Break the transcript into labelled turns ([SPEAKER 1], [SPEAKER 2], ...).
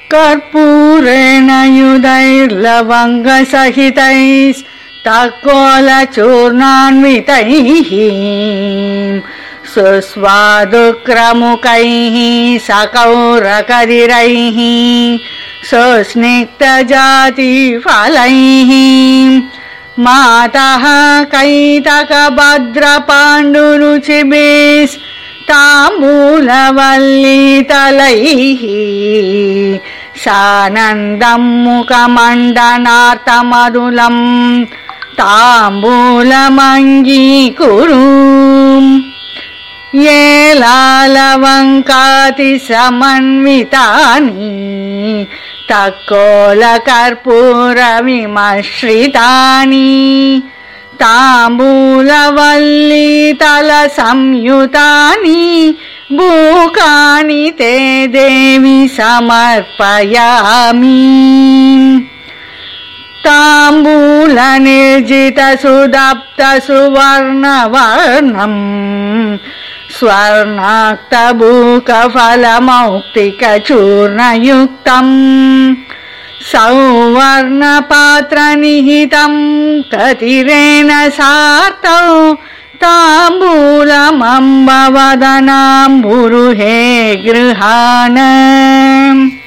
[SPEAKER 1] कर्पूरेण युधैर्लवङ्गसहितैस्तकोलचूर्णान्वितैः सुस्वादुक्रमुकैः सकौरकदिरैः सुस्निग्धजातिफलैः मातः कैतकभद्रपाण्डुरुचिभिस्ताम्बूलवल्लीतलैः सानन्दं मुखमण्डनार्तमरुलं ताम्बूलमङ्गीकुरु ये लालवङ्कातिसमन्वितानि तक्कोलकर्पूरविमश्रितानि ताम्बूलवल्लीतलसंयुतानि बुकानि ते देवि समर्पयामि ताम्बूलनिर्जितसुदप्तसुवर्णवर्णम् स्वर्णाक्तबूकफलमौक्तिकचूर्णयुक्तम् सौवर्णपात्रनिहितं कतिरेण सार्तौ ताम्बूलमम्बवदनाम्बुरुहे गृहाण।